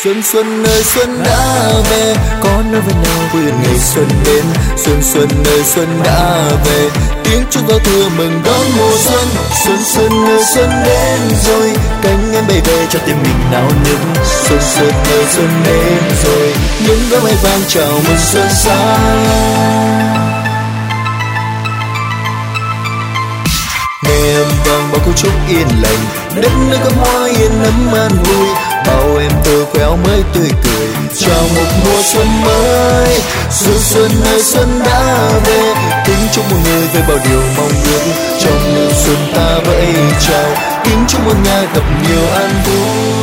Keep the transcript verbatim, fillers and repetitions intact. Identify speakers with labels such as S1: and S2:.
S1: Xuân xuân ơi xuân đã về, có nói với nhau quên ngày xuân đến. Xuân xuân ơi xuân đã về, tiếng chúc giao thừa mừng đón mùa xuân. Xuân xuân ơi xuân đến rồi, cánh em bay về cho tim mình náo nức. Xuân xuân ơi xuân đến rồi, những đóa hoa vàng chào mừng xuân sang. Nghe âm vang bao câu chúc yên lành, đất nước cắm hoa yên ấm an vui. Bao em thơ khéo mới tươi cười, chào một mùa xuân mới. Xuân xuân ơi xuân đã về, kính chúc mọi người với bao điều mong ước. Trong mùa xuân ta vẫy chào, kính chúc mọi nhà gặp nhiều an vui.